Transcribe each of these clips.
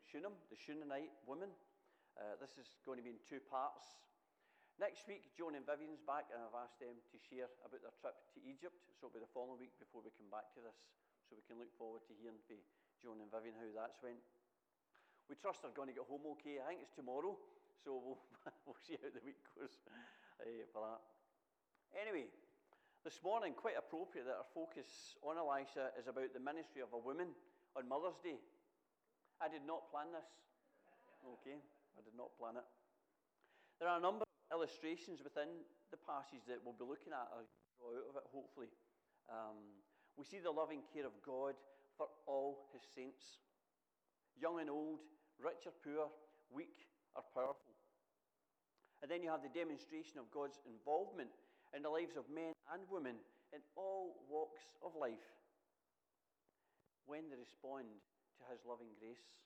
Shunem, the Shunammite woman. This is going to be in 2 parts. Next week, Joan and Vivian's back, and I've asked them to share about their trip to Egypt, so it'll be the following week before we come back to this, so we can look forward to hearing from Joan and Vivian how that's went. We trust they're going to get home okay. I think it's tomorrow, so we'll see how the week goes for that. Anyway, this morning, quite appropriate that our focus on Elisha is about the ministry of a woman on Mother's Day. I did not plan this. Okay, I did not plan it. There are a number of illustrations within the passage that we'll be looking at, or draw out of it, hopefully. We see the loving care of God for all his saints, young and old, rich or poor, weak or powerful. And then you have the demonstration of God's involvement in the lives of men and women in all walks of life when they respond to his loving grace.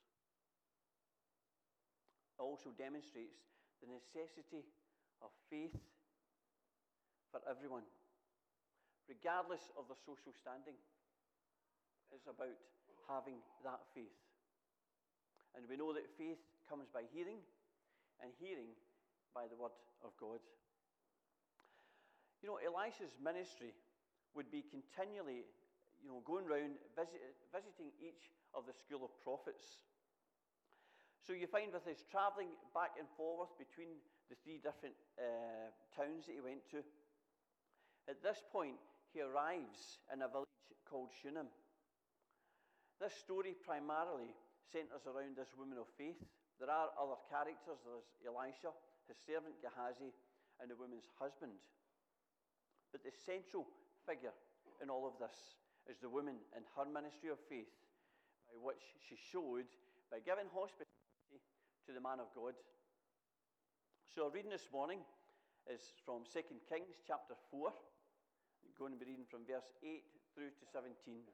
It also demonstrates the necessity of faith for everyone, regardless of their social standing. It's about having that faith. And we know that faith comes by hearing, and hearing by the word of God. You know, Elisha's ministry would be continually, going around visiting each of the school of prophets. So you find with his travelling back and forth between the 3 different towns that he went to, at this point he arrives in a village called Shunem. This story primarily centres around this woman of faith. There are other characters. There's Elisha, his servant Gehazi, and the woman's husband. But the central figure in all of this is the woman in her ministry of faith, by which she showed by giving hospitality to the man of God. So our reading this morning is from 2 Kings chapter 4. I'm going to be reading from verse 8 through to 17.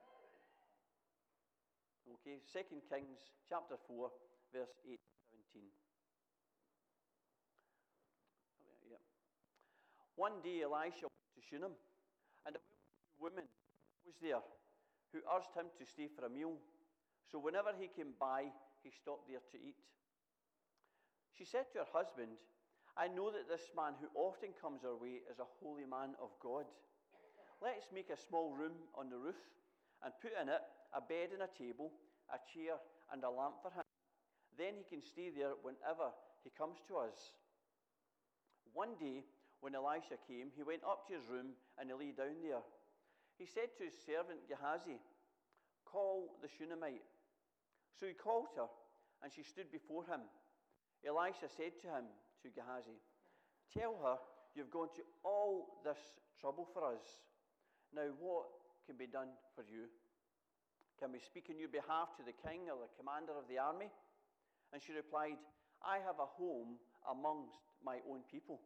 Okay, 2 Kings chapter 4, verse 8 to 17. Yeah. One day Elisha went to Shunem, and a woman was there who urged him to stay for a meal. So whenever he came by, he stopped there to eat. She said to her husband, I know that this man who often comes our way is a holy man of God. Let's make a small room on the roof and put in it a bed and a table, a chair and a lamp for him. Then he can stay there whenever he comes to us. One day, when Elisha came, he went up to his room and he lay down there. He said to his servant Gehazi, call the Shunammite. So he called her, and she stood before him. Elisha said to Gehazi, tell her you've gone to all this trouble for us. Now what can be done for you? Can we speak on your behalf to the king or the commander of the army? And she replied, I have a home amongst my own people.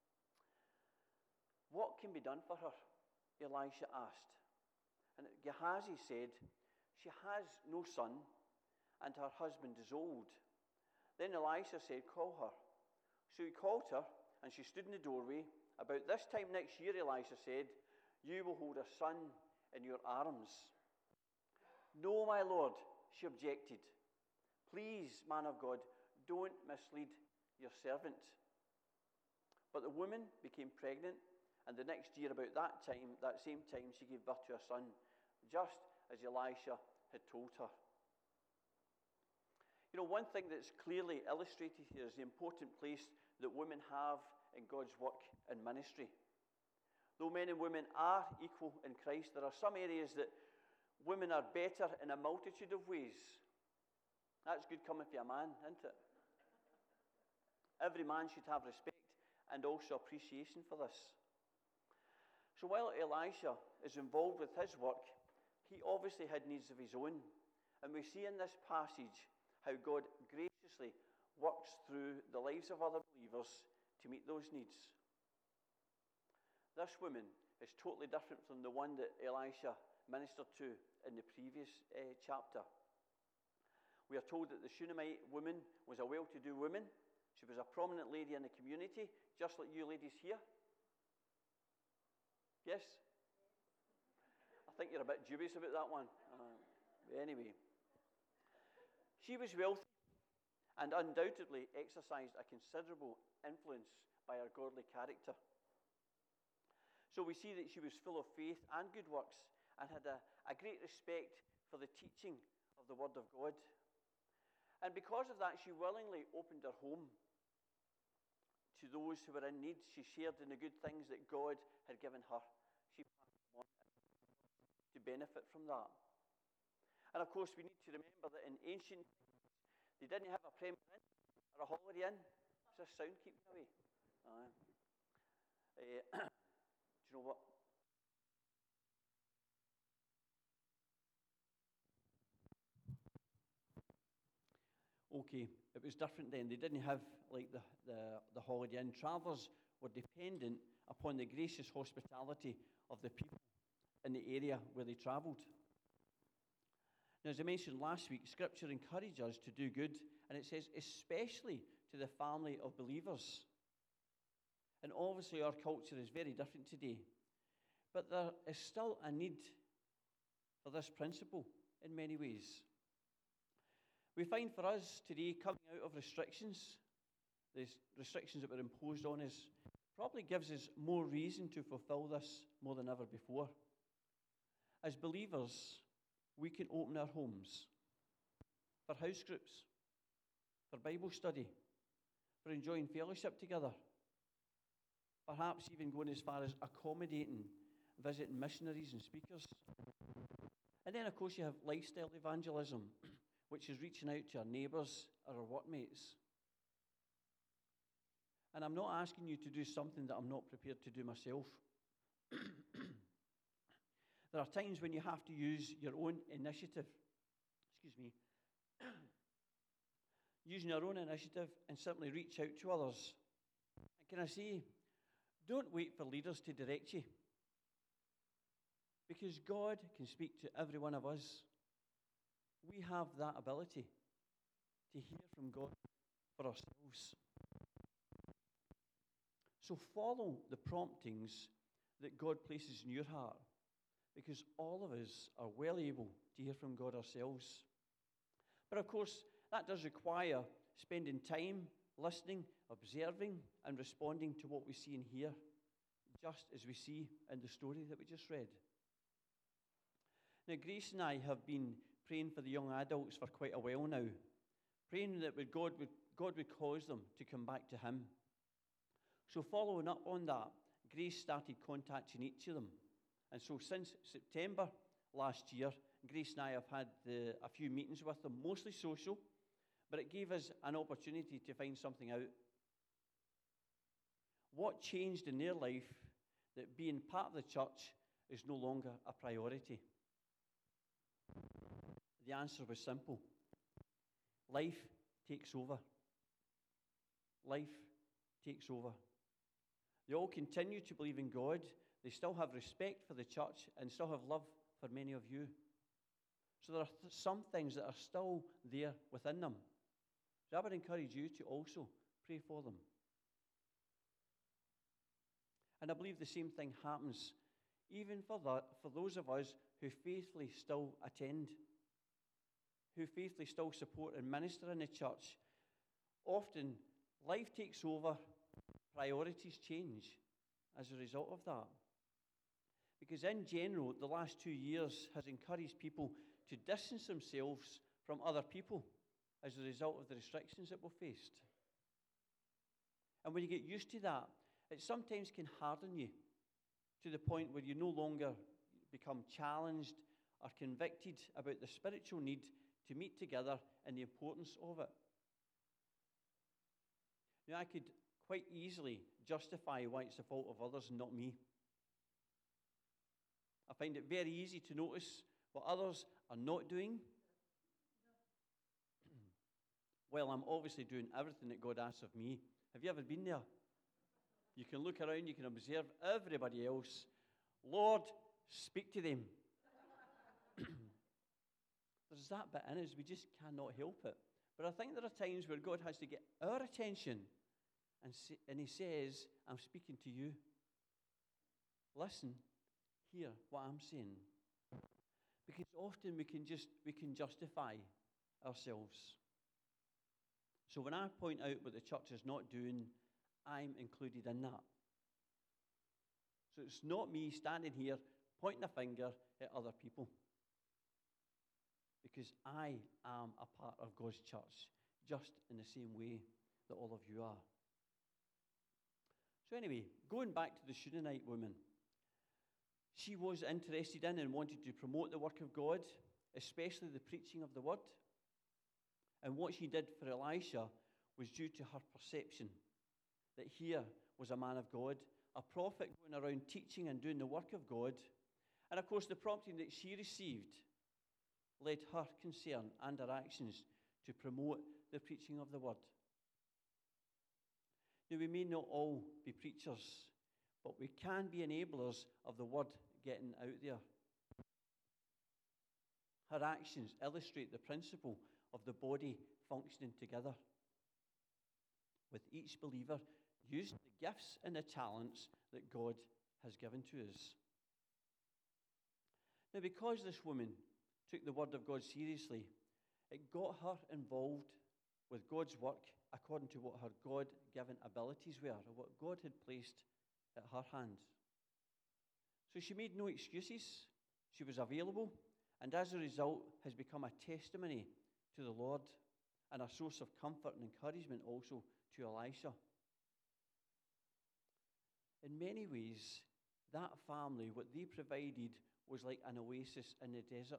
What can be done for her? Elisha asked. And Gehazi said, she has no son, and her husband is old. Then Elisha said, call her. So he called her, and she stood in the doorway. About this time next year, Elisha said, you will hold a son in your arms. No, my lord, she objected. Please, man of God, don't mislead your servant. But the woman became pregnant, and the next year, about that same time, she gave birth to a son, just as Elisha had told her. You know, one thing that's clearly illustrated here is the important place that women have in God's work and ministry. Though men and women are equal in Christ, there are some areas that women are better in a multitude of ways. That's good coming from a man, isn't it? Every man should have respect and also appreciation for this. So while Elisha is involved with his work, he obviously had needs of his own. And we see in this passage how God graciously works through the lives of other believers to meet those needs. This woman is totally different from the one that Elisha ministered to in the previous chapter. We are told that the Shunammite woman was a well-to-do woman. She was a prominent lady in the community, just like you ladies here. Yes? I think you're a bit dubious about that one. Anyway. She was wealthy, and undoubtedly exercised a considerable influence by her godly character. So we see that she was full of faith and good works and had a great respect for the teaching of the Word of God. And because of that, she willingly opened her home to those who were in need. She shared in the good things that God had given her. She passed them on to benefit from that. And of course, we need to remember that in ancient times, they didn't have a Premier Inn or a Holiday Inn. Does this sound keep me away? Do you know what? Okay, it was different then. They didn't have like the Holiday Inn. Travellers were dependent upon the gracious hospitality of the people in the area where they travelled. Now, as I mentioned last week, Scripture encourages us to do good, and it says especially to the family of believers. And obviously our culture is very different today. But there is still a need for this principle in many ways. We find for us today, coming out of restrictions, the restrictions that were imposed on us, probably gives us more reason to fulfill this more than ever before. As believers, we can open our homes for house groups, for Bible study, for enjoying fellowship together, perhaps even going as far as accommodating, visiting missionaries and speakers. And then, of course, you have lifestyle evangelism, which is reaching out to our neighbours or our workmates. And I'm not asking you to do something that I'm not prepared to do myself. There are times when you have to use your own initiative. Using your own initiative and simply reach out to others. And can I say, don't wait for leaders to direct you. Because God can speak to every one of us. We have that ability to hear from God for ourselves. So follow the promptings that God places in your heart, because all of us are well able to hear from God ourselves. But of course, that does require spending time listening, observing, and responding to what we see and hear, just as we see in the story that we just read. Now, Grace and I have been praying for the young adults for quite a while now, praying that God would cause them to come back to Him. So following up on that, Grace started contacting each of them. And so since September last year, Grace and I have had a few meetings with them, mostly social, but it gave us an opportunity to find something out. What changed in their life that being part of the church is no longer a priority? The answer was simple. Life takes over. Life takes over. They all continue to believe in God. They still have respect for the church and still have love for many of you. So there are some things that are still there within them. So I would encourage you to also pray for them. And I believe the same thing happens even for those of us who faithfully still attend, who faithfully still support and minister in the church. Often, life takes over, priorities change as a result of that. Because in general, the last 2 years has encouraged people to distance themselves from other people as a result of the restrictions that we faced. And when you get used to that, it sometimes can harden you to the point where you no longer become challenged or convicted about the spiritual need to meet together and the importance of it. Now, I could quite easily justify why it's the fault of others and not me. I find it very easy to notice what others are not doing. Well, I'm obviously doing everything that God asks of me. Have you ever been there? You can look around, you can observe everybody else. Lord, speak to them. There's that bit in us, we just cannot help it. But I think there are times where God has to get our attention and He says, I'm speaking to you. Listen, hear what I'm saying. Because often we can justify ourselves. So when I point out what the church is not doing, I'm included in that. So it's not me standing here pointing a finger at other people. Because I am a part of God's church, just in the same way that all of you are. So anyway, going back to the Shunammite woman, she was interested in and wanted to promote the work of God, especially the preaching of the word. And what she did for Elisha was due to her perception that here was a man of God, a prophet going around teaching and doing the work of God. And of course, the prompting that she received led her concern and her actions to promote the preaching of the word. Now, we may not all be preachers, but we can be enablers of the word getting out there. Her actions illustrate the principle of the body functioning together, with each believer using the gifts and the talents that God has given to us. Now, because this woman took the word of God seriously, it got her involved with God's work according to what her God-given abilities were, or what God had placed at her hand. So she made no excuses. She was available, and as a result has become a testimony to the Lord and a source of comfort and encouragement also to Elisha. In many ways, that family, what they provided was like an oasis in the desert.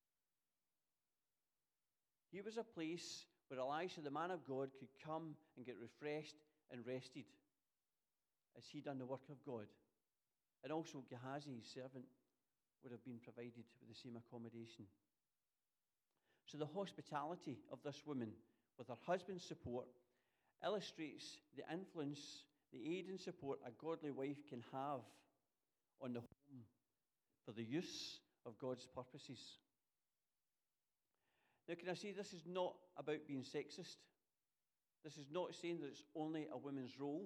Here was a place where Elisha, the man of God, could come and get refreshed and rested as he done the work of God. And also Gehazi, his servant, would have been provided with the same accommodation. So the hospitality of this woman, with her husband's support, illustrates the influence, the aid and support a godly wife can have on the home for the use of God's purposes. Now, can I say this is not about being sexist? This is not saying that it's only a woman's role.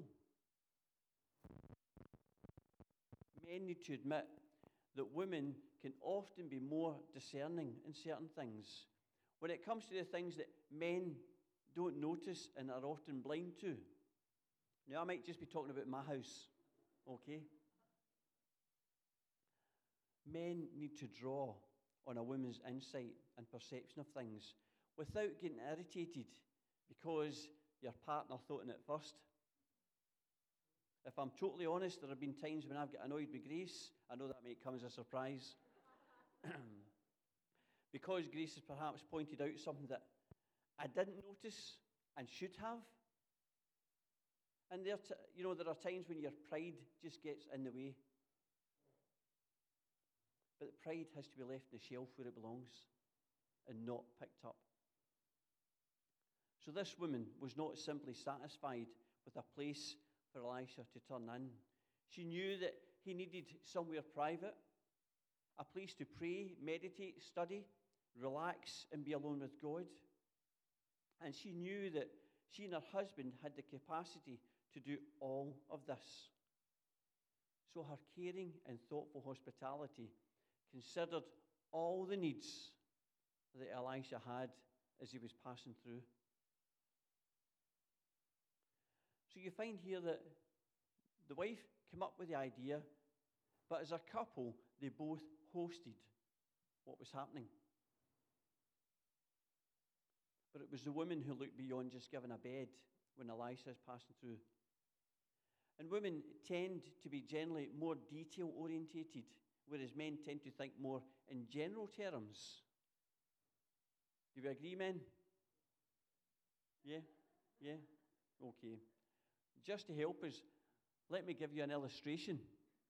Men need to admit that women can often be more discerning in certain things. When it comes to the things that men don't notice and are often blind to. Now, I might just be talking about my house, okay? Men need to draw on a woman's insight and perception of things without getting irritated because your partner thought in it first. If I'm totally honest, there have been times when I've got annoyed with Grace. I know that might come as a surprise. Because Grace has perhaps pointed out something that I didn't notice and should have. And there are times when your pride just gets in the way. But pride has to be left on the shelf where it belongs and not picked up. So this woman was not simply satisfied with a place for Elisha to turn in. She knew that he needed somewhere private, a place to pray, meditate, study, relax, and be alone with God. And she knew that she and her husband had the capacity to do all of this. So her caring and thoughtful hospitality considered all the needs that Elisha had as he was passing through. So you find here that the wife came up with the idea, but as a couple, they both hosted what was happening. But it was the woman who looked beyond just giving a bed when Elisha is passing through. And women tend to be generally more detail-orientated, whereas men tend to think more in general terms. Do you agree, men? Yeah? Yeah? Okay. Just to help us, let me give you an illustration.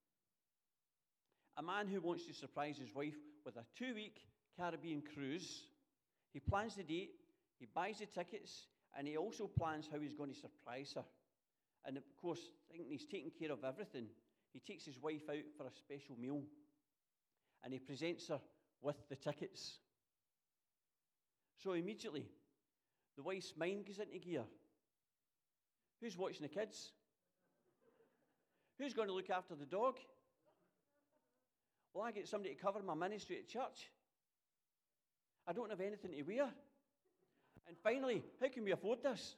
A man who wants to surprise his wife with a 2-week Caribbean cruise, he plans the date, he buys the tickets, and he also plans how he's going to surprise her. And of course, thinking he's taking care of everything, he takes his wife out for a special meal, and he presents her with the tickets. So immediately, the wife's mind goes into gear. Who's watching the kids? Who's going to look after the dog? Will I get somebody to cover my ministry at church? I don't have anything to wear. And finally, how can we afford this?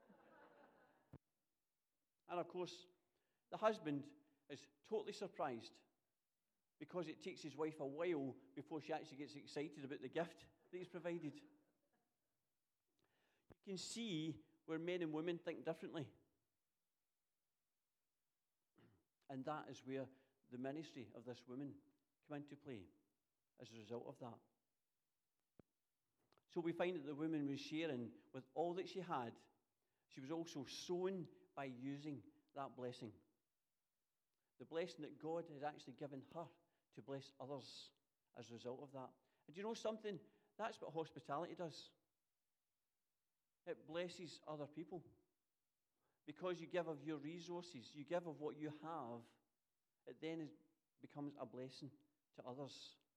And of course, the husband is totally surprised because it takes his wife a while before she actually gets excited about the gift that he's provided. You can see where men and women think differently. And that is where the ministry of this woman came into play as a result of that. So we find that the woman was sharing with all that she had. She was also sown by using that blessing. The blessing that God has actually given her to bless others as a result of that. And do you know something? That's what hospitality does. It blesses other people. Because you give of your resources, you give of what you have, it then becomes a blessing to others.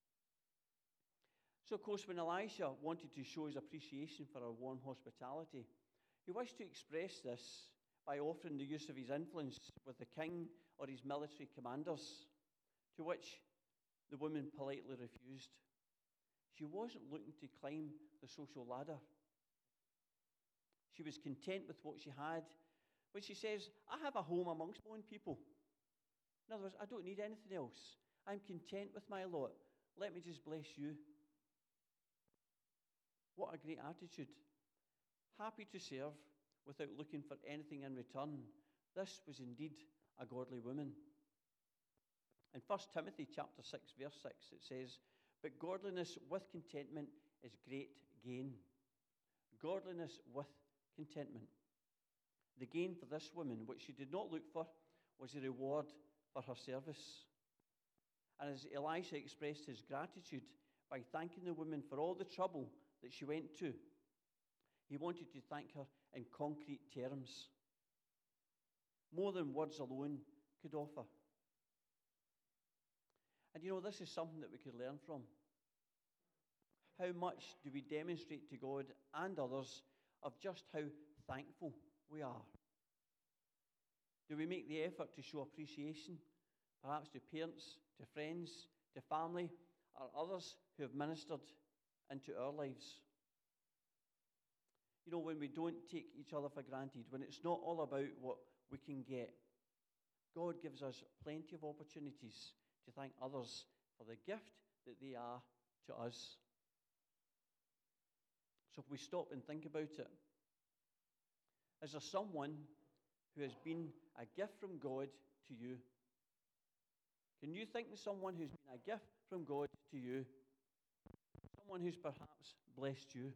So, of course, when Elisha wanted to show his appreciation for her warm hospitality, he wished to express this by offering the use of his influence with the king or his military commanders, to which the woman politely refused. She wasn't looking to climb the social ladder. She was content with what she had. When she says, I have a home amongst my own people. In other words, I don't need anything else. I'm content with my lot. Let me just bless you. What a great attitude. Happy to serve without looking for anything in return. This was indeed a godly woman. In 1 Timothy chapter 6, verse 6, it says, but godliness with contentment is great gain. Godliness with contentment. The gain for this woman, which she did not look for, was a reward for her service. And as Elisha expressed his gratitude by thanking the woman for all the trouble that she went to, he wanted to thank her in concrete terms, more than words alone could offer. And you know, this is something that we could learn from. How much do we demonstrate to God and others of just how thankful we are? Do we make the effort to show appreciation, perhaps to parents, to friends, to family, or others who have ministered into our lives? You know, when we don't take each other for granted, when it's not all about what we can get, God gives us plenty of opportunities to thank others for the gift that they are to us. So if we stop and think about it, is there someone who has been a gift from God to you? Can you think of someone who's been a gift from God to you? Someone who's perhaps blessed you?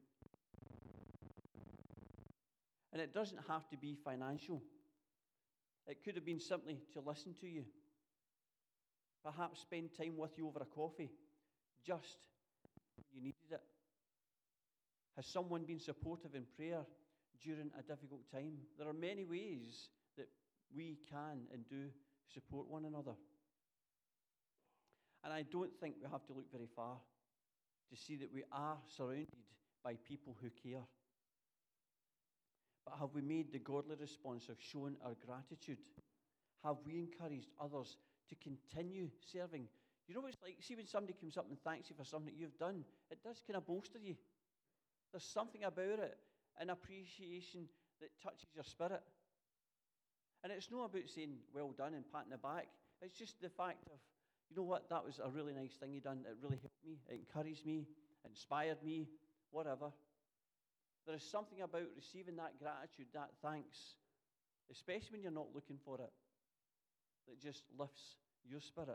And it doesn't have to be financial. It could have been simply to listen to you. Perhaps spend time with you over a coffee, just when you needed it. Has someone been supportive in prayer during a difficult time? There are many ways that we can and do support one another. And I don't think we have to look very far to see that we are surrounded by people who care. But have we made the godly response of showing our gratitude? Have we encouraged others to continue serving? You know what it's like? See, when somebody comes up and thanks you for something you've done, it does kind of bolster you. There's something about it, an appreciation that touches your spirit. And it's not about saying, well done, and patting the back. It's just the fact of, you know what, that was a really nice thing you done. It really helped me. It encouraged me. It inspired me. Whatever. There is something about receiving that gratitude, that thanks, especially when you're not looking for it, that just lifts your spirit.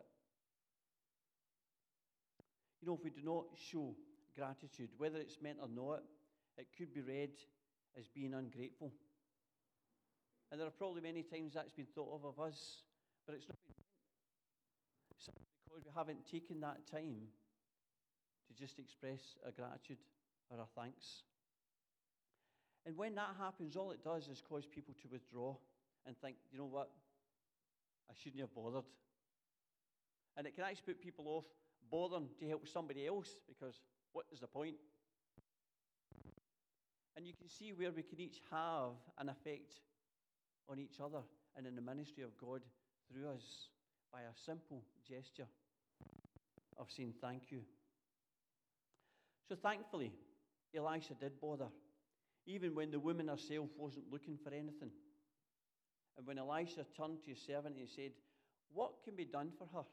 You know, if we do not show gratitude, whether it's meant or not, it could be read as being ungrateful. And there are probably many times that's been thought of us, but it's not been meant. Simply because we haven't taken that time to just express our gratitude or our thanks. And when that happens, all it does is cause people to withdraw and think, you know what, I shouldn't have bothered. And it can actually put people off bothering to help somebody else, because what is the point? And you can see where we can each have an effect on each other and in the ministry of God through us by a simple gesture of saying thank you. So thankfully, Elisha did bother. even when the woman herself wasn't looking for anything. And when Elisha turned to his servant, he said, "What can be done for her?"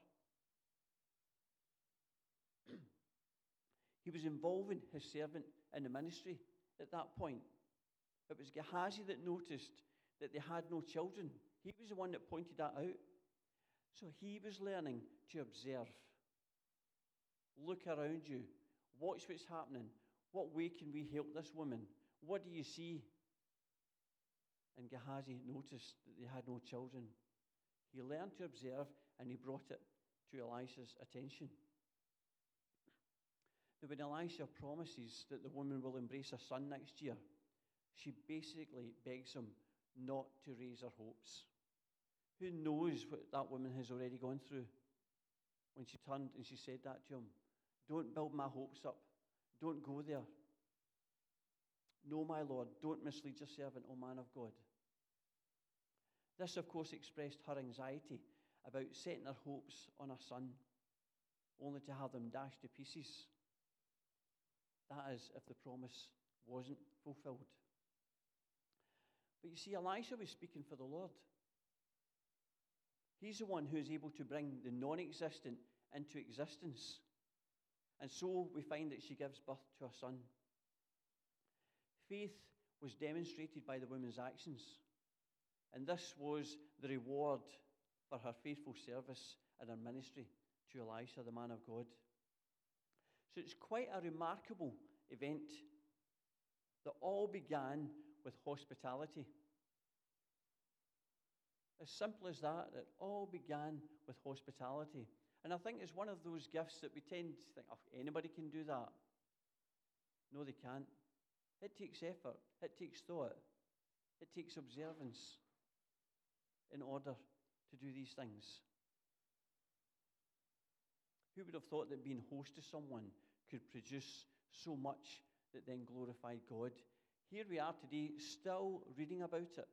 He was involving his servant in the ministry at that point. It was Gehazi that noticed that they had no children. He was the one that pointed that out. So he was learning to observe. Look around you. Watch what's happening. What way can we help this woman? What do you see? And Gehazi noticed that they had no children. He learned to observe, and he brought it to Elisha's attention. Now, when Elisha promises that the woman will embrace a son next year, she basically begs him not to raise her hopes. Who knows what that woman has already gone through when she turned and she said that to him? Don't build my hopes up. Don't go there. No, my Lord, don't mislead your servant, O man of God. This, of course, expressed her anxiety about setting her hopes on her son, only to have them dashed to pieces. That is, if the promise wasn't fulfilled. But you see, Elisha was speaking for the Lord. He's the one who is able to bring the non-existent into existence. And so we find that she gives birth to a son. Faith was demonstrated by the woman's actions. And this was the reward for her faithful service and her ministry to Elisha, the man of God. So it's quite a remarkable event that all began with hospitality. As simple as that, it all began with hospitality. And I think it's one of those gifts that we tend to think, oh, anybody can do that. No, they can't. It takes effort. It takes thought. It takes observance in order to do these things. Who would have thought that being host to someone could produce so much that then glorified God? Here we are today, still reading about it.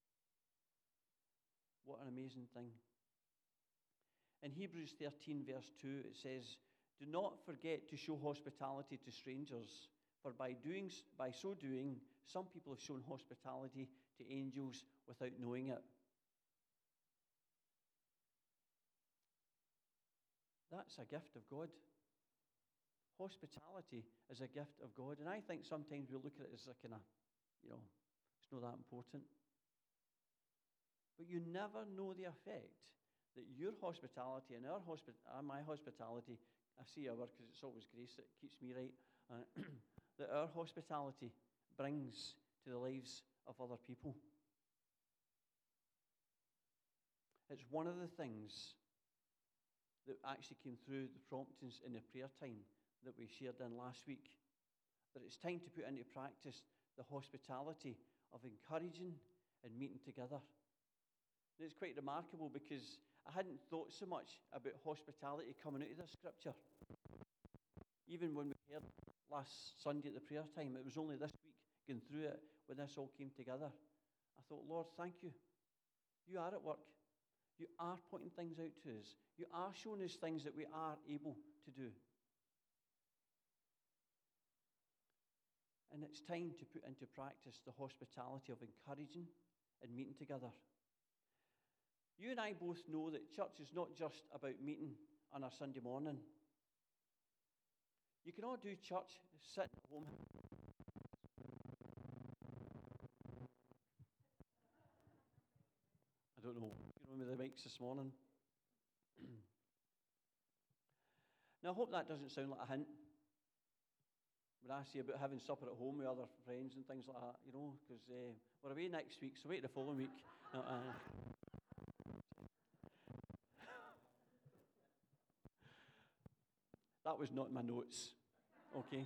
What an amazing thing. In Hebrews 13, verse 2, it says, "Do not forget to show hospitality to strangers, for by so doing, some people have shown hospitality to angels without knowing it." That's a gift of God. Hospitality is a gift of God. And I think sometimes we look at it as a kind of, it's not that important. But you never know the effect that your hospitality and my hospitality, I say our because it's always grace that keeps me right, that our hospitality brings to the lives of other people. It's one of the things that actually came through the promptings in the prayer time that we shared in last week, that it's time to put into practice the hospitality of encouraging and meeting together. And it's quite remarkable because I hadn't thought so much about hospitality coming out of this scripture. Even when we heard last Sunday at the prayer time, it was only this week going through it when this all came together. I thought, Lord, thank you. You are at work. You are pointing things out to us. You are showing us things that we are able to do. And it's time to put into practice the hospitality of encouraging and meeting together. You and I both know that church is not just about meeting on a Sunday morning. You can all do church sitting at home. I don't know. You know, with the mics this morning. Now, I hope that doesn't sound like a hint. When I say about having supper at home with other friends and things like that, because we're away next week, so wait the following week. That was not in my notes, okay?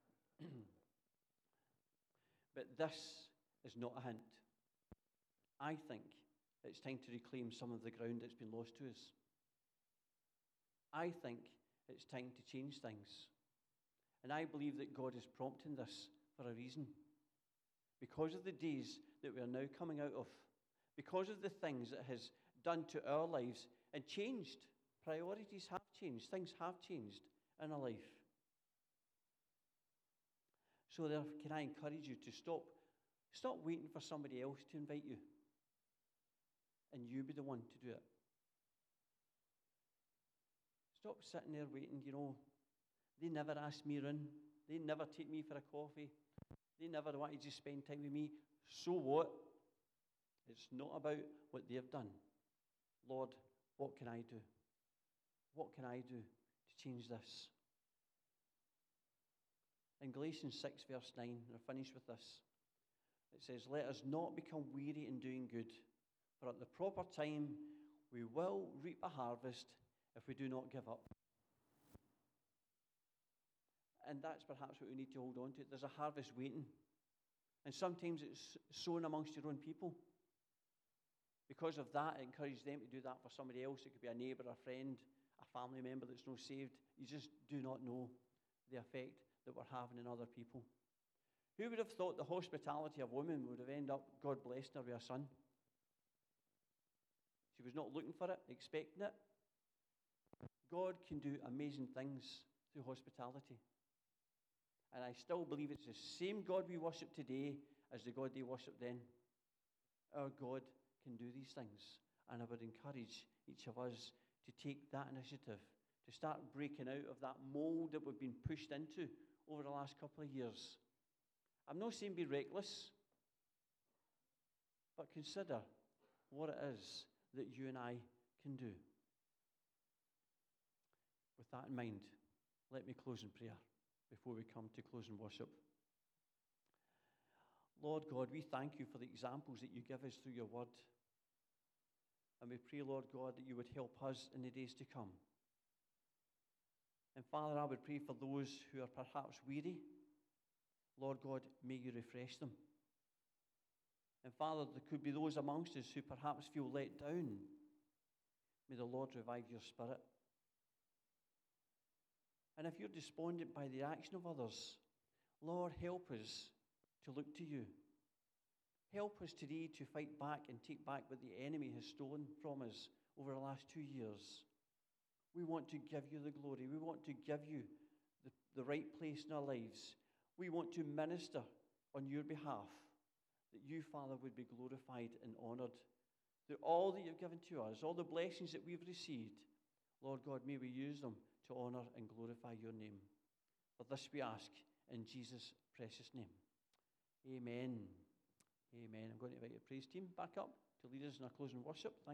But this is not a hint. I think it's time to reclaim some of the ground that's been lost to us. I think it's time to change things. And I believe that God is prompting this for a reason. Because of the days that we are now coming out of, because of the things it has done to our lives and changed. Priorities have changed. Things have changed in our life. So there, can I encourage you to stop waiting for somebody else to invite you, and you be the one to do it. Stop sitting there waiting, They never ask me in. They never take me for a coffee. They never wanted to spend time with me. So what? It's not about what they've done. Lord, what can I do? What can I do to change this? In Galatians 6, verse 9, and I'll finish with this. It says, let us not become weary in doing good, for at the proper time we will reap a harvest if we do not give up. And that's perhaps what we need to hold on to. There's a harvest waiting. And sometimes it's sown amongst your own people. Because of that, it encourages them to do that for somebody else. It could be a neighbour, a friend, a family member that's not saved. You just do not know the effect that we're having in other people. Who would have thought the hospitality of women would have ended up, God blessed her with a son? She was not looking for it, expecting it. God can do amazing things through hospitality. And I still believe it's the same God we worship today as the God they worshipped then. Our God can do these things. And I would encourage each of us to take that initiative, to start breaking out of that mold that we've been pushed into over the last couple of years. I'm not saying be reckless, but consider what it is that you and I can do. With that in mind, let me close in prayer before we come to close in worship. Lord God, we thank you for the examples that you give us through your word. And we pray, Lord God, that you would help us in the days to come. And Father, I would pray for those who are perhaps weary. Lord God, may you refresh them. And Father, there could be those amongst us who perhaps feel let down. May the Lord revive your spirit. And if you're despondent by the action of others, Lord, help us to look to you. Help us today to fight back and take back what the enemy has stolen from us over the last 2 years. We want to give you the glory. We want to give you the right place in our lives. We want to minister on your behalf, that you, Father, would be glorified and honored. Through all that you've given to us, all the blessings that we've received, Lord God, may we use them to honor and glorify your name. For this we ask in Jesus' precious name. Amen. Amen. I'm going to invite the praise team back up to lead us in our closing worship.